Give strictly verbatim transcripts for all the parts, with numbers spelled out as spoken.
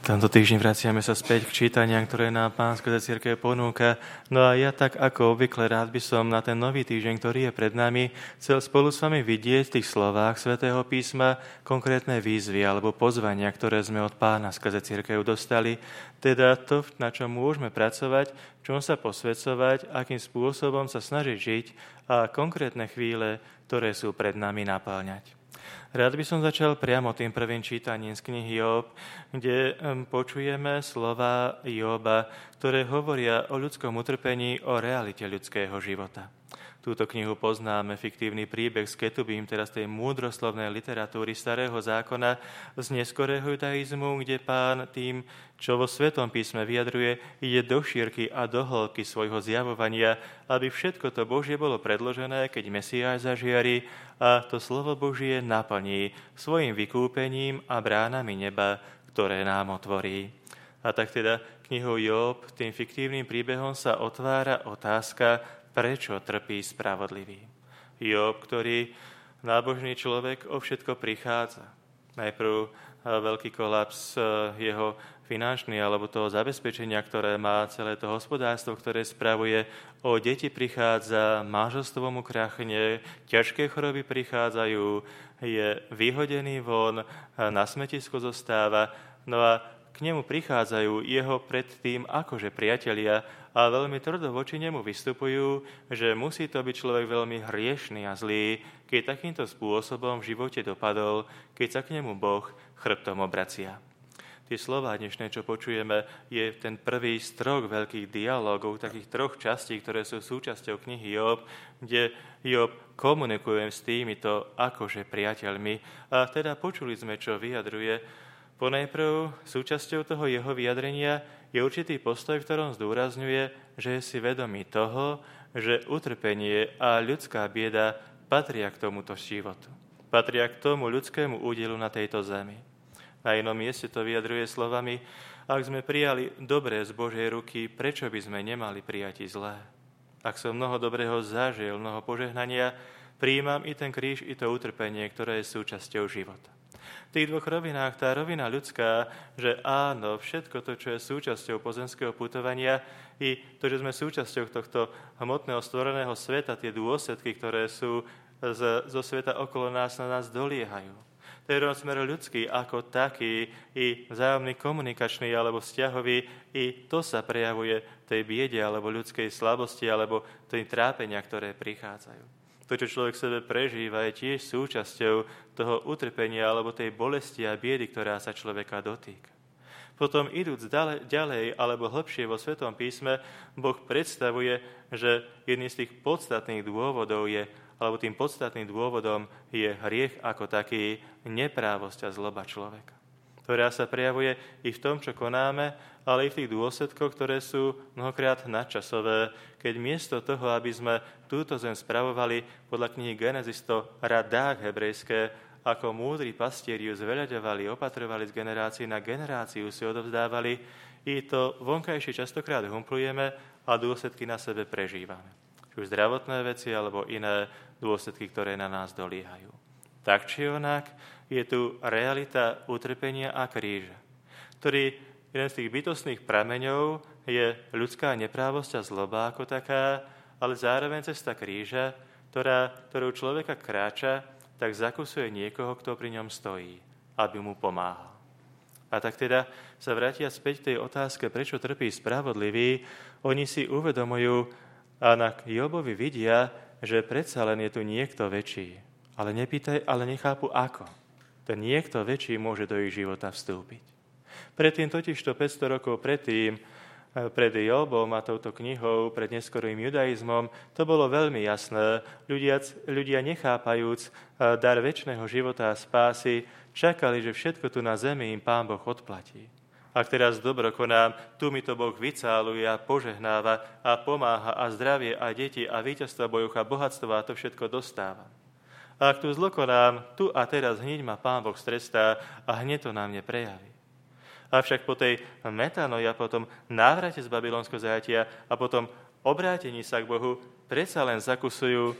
Tento týždeň vraciame sa späť k čítaniam, ktoré nám Pán skrze cirkev ponúka. No a ja tak ako obvykle rád by som na ten nový týždeň, ktorý je pred nami, chcel spolu s vami vidieť v tých slovách Svätého písma konkrétne výzvy alebo pozvania, ktoré sme od Pána skrze cirkev dostali. Teda to, na čom môžeme pracovať, v čom sa posväcovať, akým spôsobom sa snažiť žiť a konkrétne chvíle, ktoré sú pred nami, napĺňať. Rád by som začal priamo tým prvým čítaním z knihy Job, kde počujeme slova Joba, ktoré hovoria o ľudskom utrpení, o realite ľudského života. Túto knihu poznáme, fiktívny príbeh s Ketubím, teraz tej múdroslovnej literatúry Starého zákona z neskorého judaizmu, kde Pán tým, čo vo Svetom písme vyjadruje, ide do šírky a do hĺbky svojho zjavovania, aby všetko to Božie bolo predložené, keď Mesiáš zažiari a to slovo Božie naplní svojim vykúpením a bránami neba, ktoré nám otvorí. A tak teda knihou Job, tým fiktívnym príbehom sa otvára otázka, prečo trpí spravodlivý. Job, ktorý nábožný človek, o všetko prichádza. Najprv veľký kolaps jeho finančný alebo toho zabezpečenia, ktoré má celé to hospodárstvo, ktoré spravuje. O deti prichádza, manželstvo mu krachne, ťažké choroby prichádzajú, je vyhodený von, na smetisku zostáva. No a k nemu prichádzajú jeho predtým akože priatelia a veľmi tvrdo voči nemu vystupujú, že musí to byť človek veľmi hriešný a zlý, keď takýmto spôsobom v živote dopadol, keď sa k nemu Boh chrbtom obracia. Tie slová dnešné, čo počujeme, je ten prvý z troch veľkých dialogov, takých troch častí, ktoré sú súčasťou knihy Job, kde Job komunikuje s týmito akože priateľmi. A teda počuli sme, čo vyjadruje. Ponajprv súčasťou toho jeho vyjadrenia je určitý postoj, v ktorom zdôrazňuje, že je si vedomý toho, že utrpenie a ľudská bieda patria k tomuto životu. Patria k tomu ľudskému údelu na tejto zemi. Na inom mieste to vyjadruje slovami: ak sme prijali dobré z Božej ruky, prečo by sme nemali prijať i zlé? Ak som mnoho dobrého zažil, mnoho požehnania, prijímam i ten kríž, i to utrpenie, ktoré je súčasťou života. V tých dvoch rovinách, tá rovina ľudská, že áno, všetko to, čo je súčasťou pozemského putovania, i to, že sme súčasťou tohto hmotného stvoreného sveta, tie dôsledky, ktoré sú z, zo sveta okolo nás, na nás doliehajú. To je rozmer ľudský ako taký, i vzájomný komunikačný alebo vzťahový, i to sa prejavuje tej biede alebo ľudskej slabosti alebo tej trápenia, ktoré prichádzajú. To, čo človek v sebe prežíva, je tiež súčasťou toho utrpenia alebo tej bolesti a biedy, ktorá sa človeka dotýka. Potom idúc ďalej alebo hlbšie vo Svetom písme, Boh predstavuje, že jedným z tých podstatných dôvodov je, alebo tým podstatným dôvodom je hriech ako taký, neprávosť a zloba človeka, ktorá sa prejavuje i v tom, čo konáme, ale i v tých dôsledkoch, ktoré sú mnohokrát nadčasové, keď miesto toho, aby sme túto zem spravovali, podľa knihy Genesis to radák hebrejské, ako múdri pastieri ju zveľaďovali, opatrovali z generácie na generáciu, si odovzdávali, i to vonkajšie častokrát humplujeme a dôsledky na sebe prežívame. Či už zdravotné veci, alebo iné dôsledky, ktoré na nás doliehajú. Tak či onak, je tu realita utrpenia a kríža, ktorý jeden z tých bytostných prameňov je ľudská neprávosť a zloba ako taká, ale zároveň cesta kríža, ktorá, ktorou človeka kráča, tak zakusuje niekoho, kto pri ňom stojí, aby mu pomáhal. A tak teda sa vrátia späť k tej otázke, prečo trpí spravodlivý. Oni si uvedomujú a na Jobovi vidia, že predsa len je tu niekto väčší. Ale nepýtaj, ale nechápu ako. Ten niekto väčší môže do ich života vstúpiť. Predtým totižto päťsto rokov predtým, pred Jobom a touto knihou, pred neskorým judaizmom, to bolo veľmi jasné. Ľudia, ľudia nechápajúc dar večného života a spásy, čakali, že všetko tu na zemi im Pán Boh odplatí. Ak teraz dobro konám, tu mi to Boh vycáluje a požehnáva a pomáha a zdravie a deti a víťazstva bojuch a bohatstvo a to všetko dostávam. A ak tu zlo konám, tu a teraz hneď ma Pán Boh strestá a hneď to na mne prejaví. Avšak po tej metanoji a potom návrate z babylonského zajatia a potom obrátení sa k Bohu predsa len zakusujú,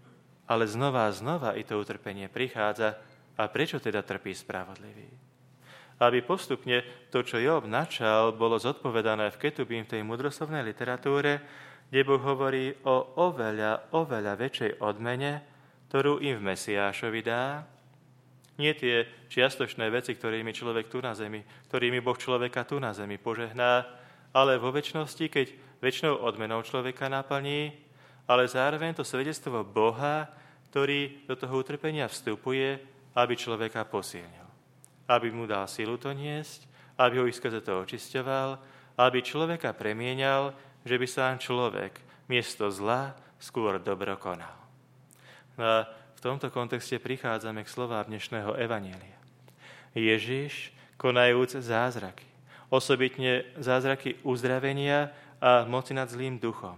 ale znova a znova i to utrpenie prichádza. A prečo teda trpí spravodlivý? Aby postupne to, čo Job načal, bolo zodpovedané v Ketubim, v tej mudroslovnej literatúre, kde Boh hovorí o oveľa, oveľa väčšej odmene, ktorú im v Mesiášovi dá. Nie tie čiastočné veci, ktorými človek tu na zemi, ktorými Boh človeka tu na zemi požehná, ale vo večnosti, keď večnou odmenou človeka naplní, ale zároveň to svedectvo Boha, ktorý do toho utrpenia vstupuje, aby človeka posilnil. Aby mu dal silu to niesť, aby ho skrze to očisťoval, aby človeka premienial, že by sám človek miesto zla skôr dobro konal. No a v tomto kontexte prichádzame k slovám dnešného evanjelia. Ježiš, konajúc zázraky, osobitne zázraky uzdravenia a moci nad zlým duchom,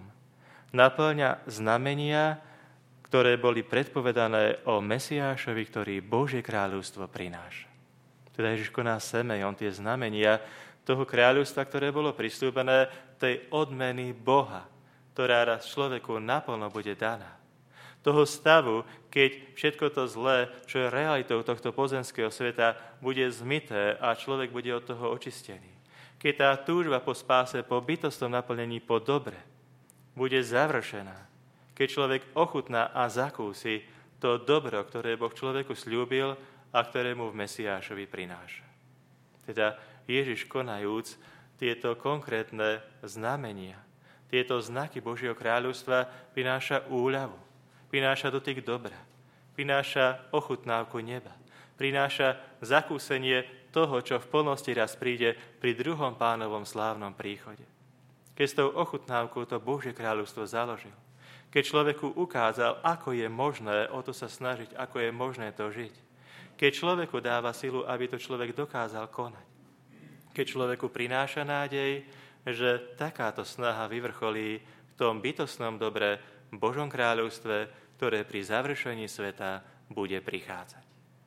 naplňa znamenia, ktoré boli predpovedané o Mesiášovi, ktorý Božie kráľovstvo prináša. Teda Ježiš koná Semejon, tie znamenia toho kráľovstva, ktoré bolo prisľúbené, tej odmeny Boha, ktorá raz človeku naplno bude daná. Toho stavu, keď všetko to zlé, čo je realitou tohto pozemského sveta, bude zmyté a človek bude od toho očistený. Keď tá túžba po spáse, po bytostnom naplnení, po dobre, bude završená. Keď človek ochutná a zakúsi to dobro, ktoré Boh človeku sľúbil a ktoré mu v Mesiášovi prináša. Teda Ježiš konajúc tieto konkrétne znamenia, tieto znaky Božieho kráľovstva prináša úľavu, prináša dotyk dobra, prináša ochutnávku neba, prináša zakúsenie toho, čo v plnosti raz príde pri druhom Pánovom slávnom príchode. Keď s tou ochutnávkou to Božie kráľovstvo založil, keď človeku ukázal, ako je možné o to sa snažiť, ako je možné to žiť, keď človeku dáva silu, aby to človek dokázal konať, keď človeku prináša nádej, že takáto snaha vyvrcholí v tom bytostnom dobre Božom kráľovstve, ktoré pri završení sveta bude prichádzať.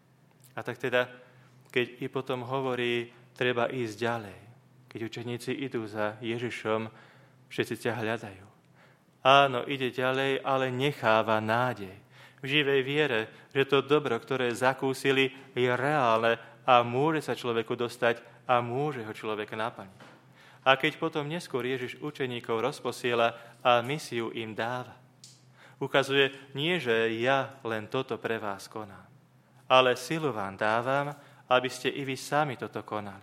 A tak teda, keď i potom hovorí, treba ísť ďalej, keď učeníci idú za Ježišom, všetci ťa hľadajú. Áno, ide ďalej, ale necháva nádej. V živej viere, že to dobro, ktoré zakúsili, je reálne a môže sa človeku dostať a môže ho človek naplniť. A keď potom neskôr Ježiš učeníkov rozposiela a misiu im dáva, ukazuje nie, že ja len toto pre vás konám, ale silu vám dávam, aby ste i vy sami toto konali.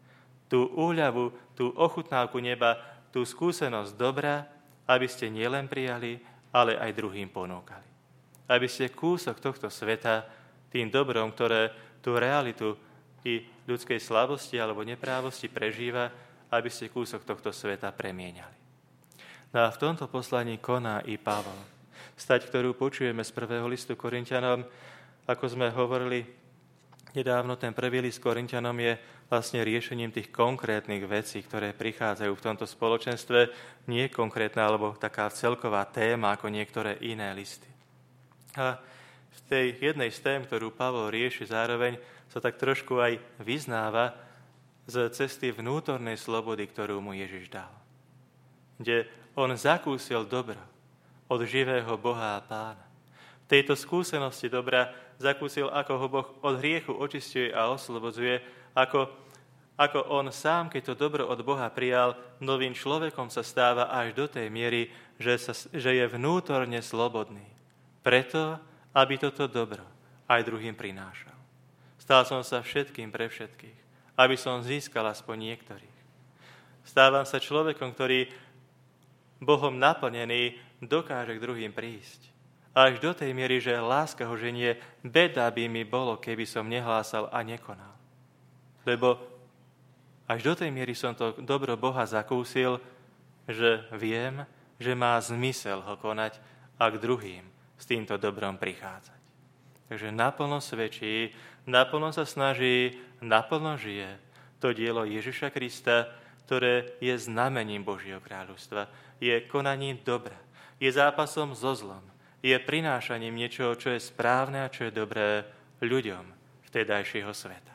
Tú úľavu, tú ochutnávku neba, tú skúsenosť dobra, aby ste nielen prijali, ale aj druhým ponúkali. Aby ste kúsok tohto sveta tým dobrom, ktoré tú realitu i ľudskej slabosti alebo neprávosti prežíva, aby ste kúsok tohto sveta premieniali. No a v tomto poslaní koná i Pavol. Stať, ktorú počujeme z prvého listu Korinťanom, ako sme hovorili nedávno, ten prvý list Korinťanom je vlastne riešením tých konkrétnych vecí, ktoré prichádzajú v tomto spoločenstve, nie konkrétna alebo taká celková téma ako niektoré iné listy. A v tej jednej z tém, ktorú Pavol rieši, zároveň sa tak trošku aj vyznáva z cesty vnútornej slobody, ktorú mu Ježiš dal. Kde on zakúsil dobro od živého Boha a Pána. V tejto skúsenosti dobra zakúsil, ako ho Boh od hriechu očisťuje a oslobodzuje, ako, ako on sám, keď to dobro od Boha prijal, novým človekom sa stáva až do tej miery, že, sa, že je vnútorne slobodný. Preto, aby toto dobro aj druhým prinášal. Stal som sa všetkým pre všetkých, aby som získal aspoň niektorých. Stávam sa človekom, ktorý Bohom naplnený dokáže k druhým prísť. Až do tej miery, že láska ho ženie, beda by mi bolo, keby som nehlásal a nekonal. Lebo až do tej miery som to dobro Boha zakúsil, že viem, že má zmysel ho konať a k druhým s týmto dobrom prichádzať. Takže naplno svedčí, naplno sa snaží, naplno žije to dielo Ježiša Krista, ktoré je znamením Božieho kráľovstva, je konaním dobra, je zápasom so zlom, je prinášaním niečoho, čo je správne a čo je dobré ľuďom vtedajšieho sveta.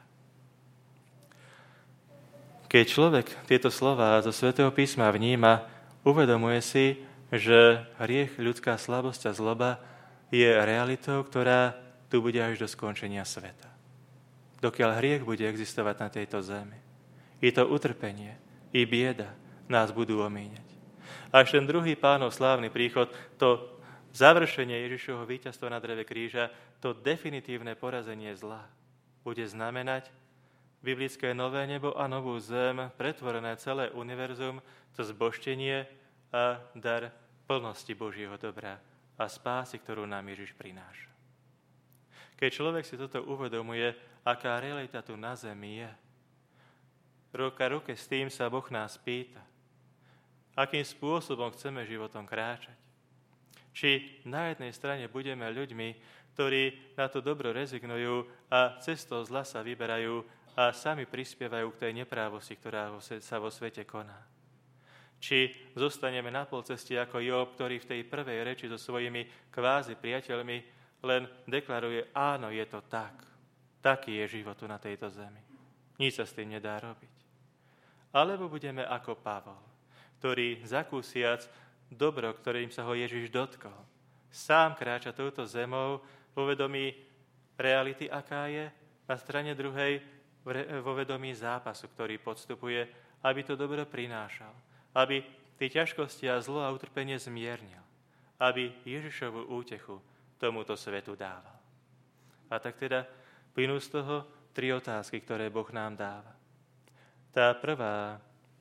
Keď človek tieto slová zo Svätého písma vníma, uvedomuje si, že hriech, ľudská slabosť a zloba je realitou, ktorá tu bude až do skončenia sveta. dokiaľ hriech bude existovať na tejto zemi. I to utrpenie, i bieda nás budú omíňať. Až ten druhý Pánov slávny príchod, to završenie Ježišovho víťazstva na dreve kríža, to definitívne porazenie zla, bude znamenať biblické nové nebo a novú zem, pretvorené celé univerzum, to zbožtenie a dar plnosti Božieho dobra a spásy, ktorú nám Ježiš prináša. Keď človek si toto uvedomuje, aká realita tu na zemi je, ruka ruke s tým sa Boh nás pýta, akým spôsobom chceme životom kráčať. Či na jednej strane budeme ľuďmi, ktorí na to dobro rezignujú a cestou zla sa vyberajú a sami prispievajú k tej neprávosti, ktorá sa vo svete koná. Či zostaneme na polceste ako Job, ktorý v tej prvej reči so svojimi kvázi priateľmi len deklaruje, áno, je to tak. Taký je život tu na tejto zemi. Nič sa s tým nedá robiť. Alebo budeme ako Pavol, ktorý zakúsiac dobro, ktorým sa ho Ježiš dotkol, sám kráča touto zemou vo vedomí reality, aká je, na strane druhej vo vedomí zápasu, ktorý podstupuje, aby to dobro prinášal, aby tie ťažkosti a zlo a utrpenie zmiernil, aby Ježišovu útechu tomuto svetu dával. A tak teda plynú z toho tri otázky, ktoré Boh nám dáva. Tá prvá,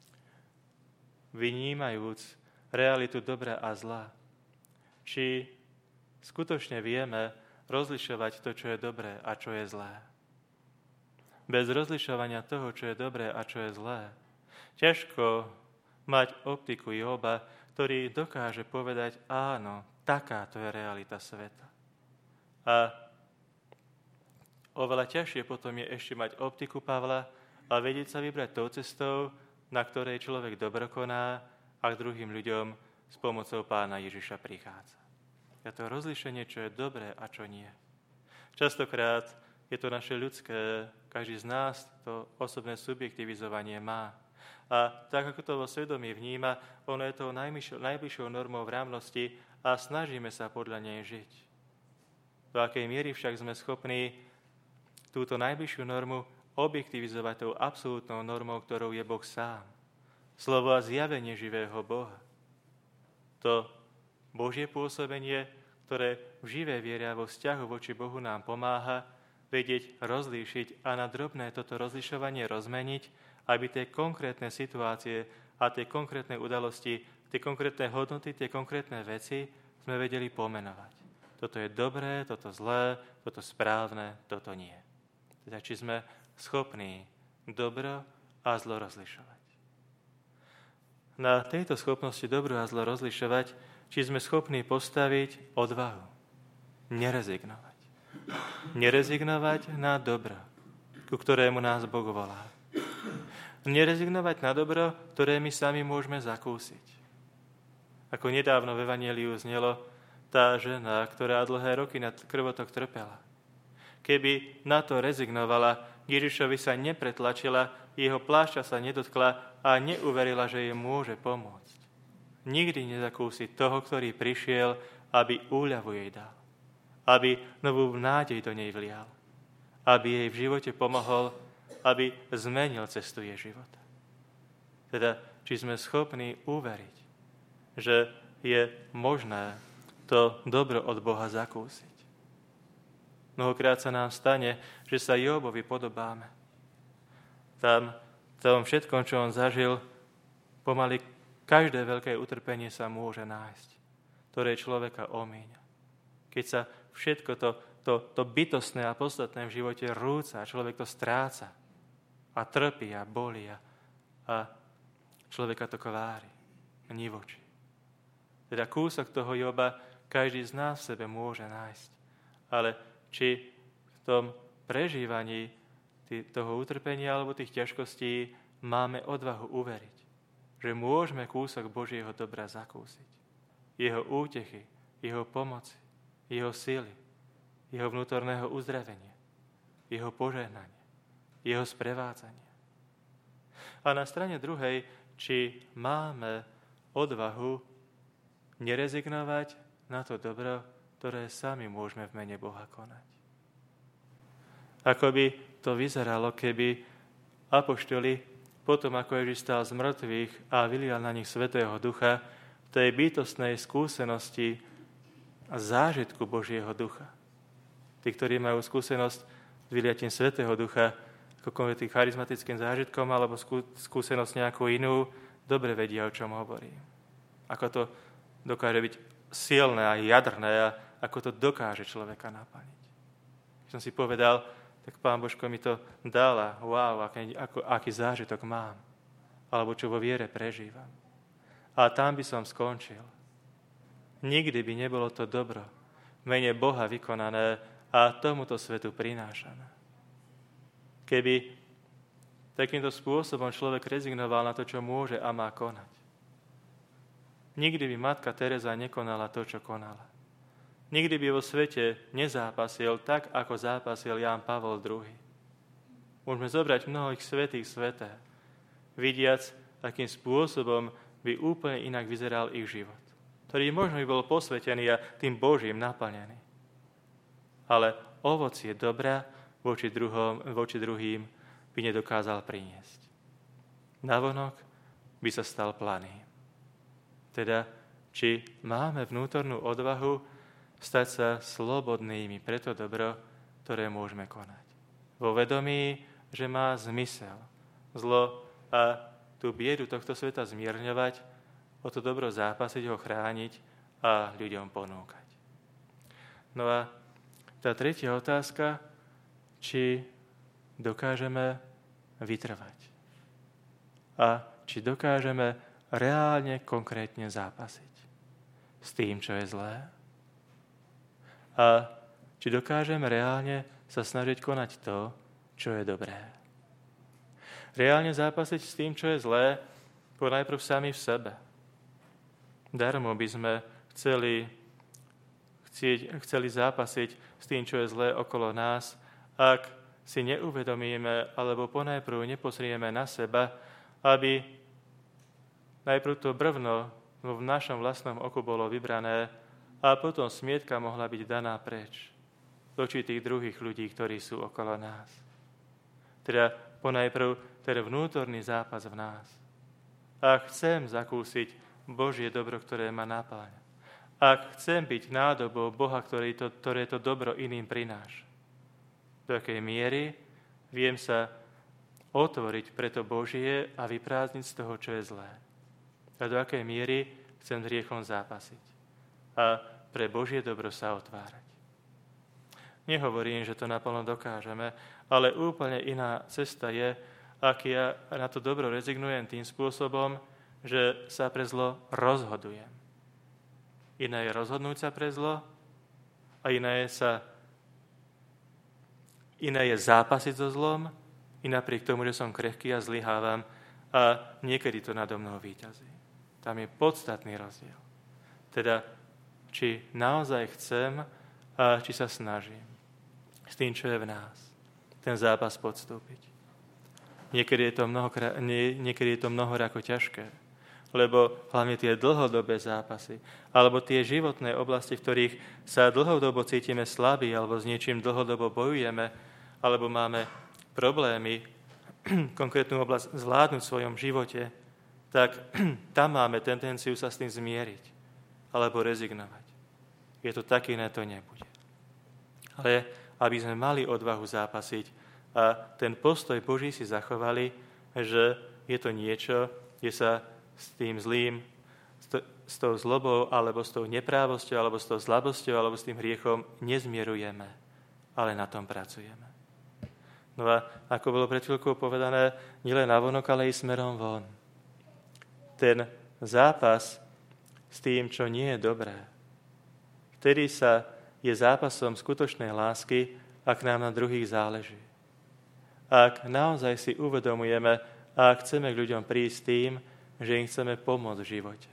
vynímajúc realitu dobra a zla, či skutočne vieme rozlišovať to, čo je dobré a čo je zlé. Bez rozlišovania toho, čo je dobré a čo je zlé, ťažko mať optiku Joba, ktorý dokáže povedať, áno, takáto je realita sveta. A oveľa ťažšie potom je ešte mať optiku Pavla a vedieť sa vybrať tou cestou, na ktorej človek dobro koná a k druhým ľuďom s pomocou Pána Ježiša prichádza. Je to rozlišenie, čo je dobré a čo nie. Častokrát je to naše ľudské, každý z nás to osobné subjektivizovanie má. A tak, ako to vo svedomí vníma, ono je to najbližšou normou v rámnosti a snažíme sa podľa nej žiť. Do akej miery však sme schopní túto najbližšiu normu objektivizovať tou absolútnou normou, ktorou je Boh sám. Slovo a zjavenie živého Boha. To Božie pôsobenie, ktoré v živej viere a vo vzťahu voči Bohu nám pomáha vedieť rozlíšiť a na drobné toto rozlišovanie rozmeniť, aby tie konkrétne situácie a tie konkrétne udalosti, tie konkrétne hodnoty, tie konkrétne veci sme vedeli pomenovať. Toto je dobré, toto zlé, toto správne, toto nie. Teda či sme schopní dobro a zlo rozlišovať. Na tejto schopnosti dobro a zlo rozlišovať, či sme schopní postaviť odvahu, nerezignovať. Nerezignovať na dobro, ku ktorému nás Boh volá. Nerezignovať na dobro, ktoré my sami môžeme zakúsiť. Ako nedávno v Evanjeliu znelo, tá žena, ktorá dlhé roky na krvotok trpela. Keby na to rezignovala, Ježišovi sa nepretlačila, jeho plášťa sa nedotkla a neuverila, že jej môže pomôcť. Nikdy nezakúsi toho, ktorý prišiel, aby úľavu jej dal. Aby novú nádej do nej vlial. Aby jej v živote pomohol, aby zmenil cestu jej života. Teda, či sme schopní uveriť, že je možné to dobro od Boha zakúsiť. Mnohokrát sa nám stane, že sa Jobovi podobáme. Tam, v tom všetkom, čo on zažil, pomaly každé veľké utrpenie sa môže nájsť, ktoré človeka omíňa. Keď sa všetko to, to, to bytostné a podstatné v živote rúca, človek to stráca a trpí a bolí a, a človeka to kvári, nivočí. Teda kúsok toho Joba každý z nás v sebe môže nájsť. Ale či v tom prežívaní toho utrpenia alebo tých ťažkostí máme odvahu uveriť, že môžeme kúsok Božieho dobra zakúsiť. Jeho útechy, jeho pomoci, jeho sily, jeho vnútorného uzdravenia, jeho požehnania, jeho sprevádzania. A na strane druhej, či máme odvahu nerezignovať na to dobro, ktoré sami môžeme v mene Boha konať. Akoby to vyzeralo, keby apoštoli potom, ako Ježiš stál z mŕtvych a vylial na nich Svätého Ducha, tej bytostnej skúsenosti a zážitku Božieho Ducha. Tí, ktorí majú skúsenosť s vyliatím Svätého Ducha, ako tým charizmatickým zážitkom alebo skúsenosť nejakú inú, dobre vedia, o čom hovorím. Ako to dokáže byť silné a jadrné a ako to dokáže človeka naplniť. Keď som si povedal, tak Pán Božko mi to dala, wow, aký, ako, aký zážitok mám, alebo čo vo viere prežívam. A tam by som skončil. Nikdy by nebolo to dobro v mene Boha vykonané a tomuto svetu prinášané. Keby takýmto spôsobom človek rezignoval na to, čo môže a má konať. Nikdy by matka Teresa nekonala to, čo konala. Nikdy by vo svete nezápasil tak, ako zápasil Ján Pavol druhý. Môžeme zobrať mnohých svätých sväté, vidiac, akým spôsobom by úplne inak vyzeral ich život, ktorý možno by bol posvetený a tým Božím naplnený. Ale ovocie dobra voči, druhom, voči druhým by nedokázal priniesť. Navonok by sa stal planý. Teda, či máme vnútornú odvahu stať sa slobodnými pre to dobro, ktoré môžeme konať. Vo vedomí, že má zmysel zlo a tú biedu tohto sveta zmierňovať, o to dobro zápasiť, ho chrániť a ľuďom ponúkať. No a tá tretia otázka, či dokážeme vytrvať. A či dokážeme reálne, konkrétne zápasiť s tým, čo je zlé. A či dokážeme reálne sa snažiť konať to, čo je dobré. Reálne zápasiť s tým, čo je zlé, ponajprv sami v sebe. Darmo by sme chceli, chcieť, chceli zápasiť s tým, čo je zlé okolo nás, ak si neuvedomíme alebo ponajprv nepozrieme na seba, aby najprv to brvno v našom vlastnom oku bolo vybrané a potom smietka mohla byť daná preč do očí tých druhých ľudí, ktorí sú okolo nás. Teda ponajprv ten vnútorný zápas v nás. Ak chcem zakúsiť Božie dobro, ktoré ma napáľa, ak chcem byť nádobou Boha, ktorý to, ktoré to dobro iným prináša, do akej miery viem sa otvoriť pre to Božie a vyprázdniť z toho, čo je zlé. A do akej miery chcem s hriechom zápasiť a pre Božie dobro sa otvárať. Nehovorím, že to naplno dokážeme, ale úplne iná cesta je, ak ja na to dobro rezignujem tým spôsobom, že sa pre zlo rozhodujem. Iné je rozhodnúť sa pre zlo a iné je, sa, iné je zápasiť so zlom i napriek tomu, že som krehký a zlyhávam a niekedy to nado mnou víťazí. Tam je podstatný rozdiel. Teda, či naozaj chcem a či sa snažím s tým, čo je v nás, ten zápas podstúpiť. Niekedy je to, mnohokrát, nie, niekedy je to mnohoráko ťažké, lebo hlavne tie dlhodobé zápasy, alebo tie životné oblasti, v ktorých sa dlhodobo cítime slabí, alebo s niečím dlhodobo bojujeme, alebo máme problémy, konkrétnu oblasť zvládnuť v svojom živote, tak tam máme tendenciu sa s tým zmieriť, alebo rezignovať. Je to tak, iné to nebude. Ale aby sme mali odvahu zápasiť a ten postoj Boží si zachovali, že je to niečo, kde sa s tým zlým, s tou zlobou, alebo s tou neprávosťou, alebo s tou slabosťou, alebo s tým hriechom nezmierujeme, ale na tom pracujeme. No a ako bolo pred chvíľkou povedané, nielen navonok, ale i smerom von. Ten zápas s tým, čo nie je dobré, vtedy sa je zápasom skutočnej lásky, ak nám na druhých záleží. Ak naozaj si uvedomujeme a chceme k ľuďom prísť tým, že im chceme pomôcť v živote.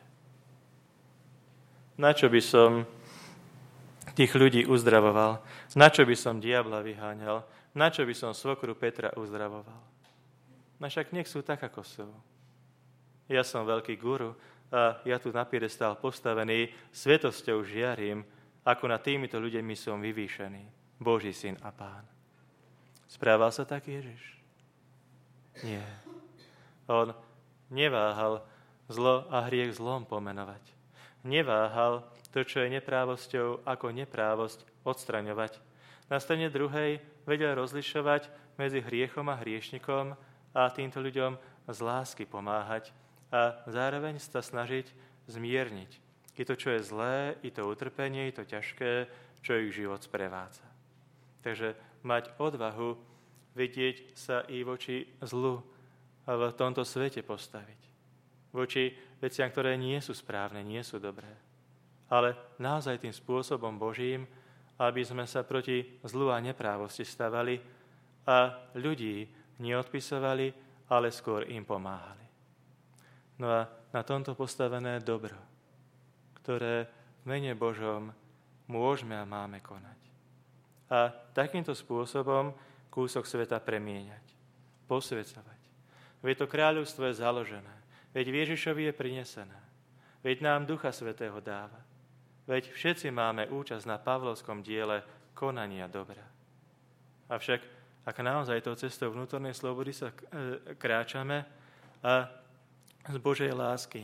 Na čo by som tých ľudí uzdravoval? Na čo by som diabla vyháňal? Na čo by som svokru Petra uzdravoval? No však nech sú tak, ako sú. Ja som veľký guru a ja tu na piedestál postavený svetosťou žiarím, ako nad týmito ľuďmi som vyvýšený, Boží syn a Pán. Správal sa tak Ježiš? Nie. On neváhal zlo a hriech zlom pomenovať. Neváhal to, čo je neprávosťou, ako neprávosť odstraňovať. Na strane druhej vedel rozlišovať medzi hriechom a hriešnikom a týmto ľuďom z lásky pomáhať a zároveň sa snažiť zmierniť i to, čo je zlé, i to utrpenie, i to ťažké, čo ich život sprevádza. Takže mať odvahu vidieť sa i voči zlu a v tomto svete postaviť. Voči veciam, ktoré nie sú správne, nie sú dobré. Ale naozaj tým spôsobom Božím, aby sme sa proti zlu a neprávosti stavali a ľudí neodpisovali, ale skôr im pomáhali. No a na tomto postavené dobro, ktoré v mene Božom môžeme a máme konať. A takýmto spôsobom kúsok sveta premieňať, posvedzovať. Veď to kráľovstvo je založené, veď Ježišovi je prinesené, veď nám Ducha Svätého dáva, veď všetci máme účasť na Pavlovskom diele konania dobra. Avšak, ak naozaj tou cestou vnútornej slobody sa kráčame a z Božej lásky,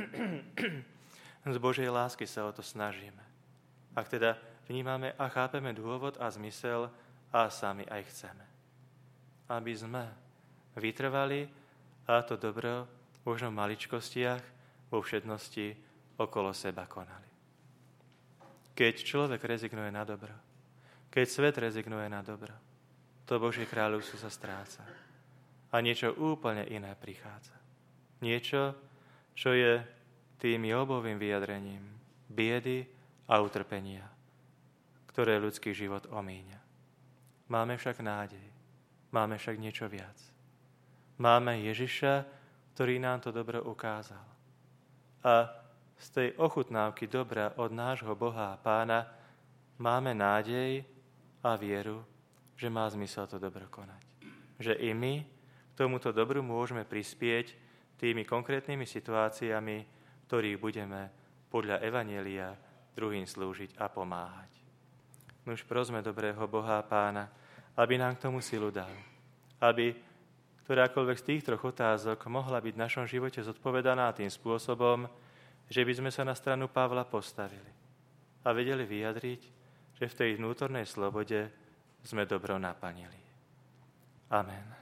z Božej lásky sa o to snažíme. Ak teda vnímame a chápeme dôvod a zmysel a sami aj chceme. Aby sme vytrvali a to dobro možno v maličkostiach, vo všednosti okolo seba konali. Keď človek rezignuje na dobro, keď svet rezignuje na dobro, to Božie kráľovstvo sa stráca. A niečo úplne iné prichádza. Niečo, čo je tým Jobovým vyjadrením biedy a utrpenia, ktoré ľudský život omíňa. Máme však nádej. Máme však niečo viac. Máme Ježiša, ktorý nám to dobro ukázal. A z tej ochutnávky dobra od nášho Boha a Pána máme nádej a vieru, že má zmysel to dobro konať. Že i my k tomuto dobru môžeme prispieť tými konkrétnymi situáciami, ktorých budeme podľa Evanjelia druhým slúžiť a pomáhať. Nuž prosme dobrého Boha a Pána, aby nám k tomu silu dal. Aby ktorákoľvek z tých troch otázok mohla byť v našom živote zodpovedaná tým spôsobom, že by sme sa na stranu Pavla postavili a vedeli vyjadriť, že v tej vnútornej slobode sme dobro naplnili. Amen.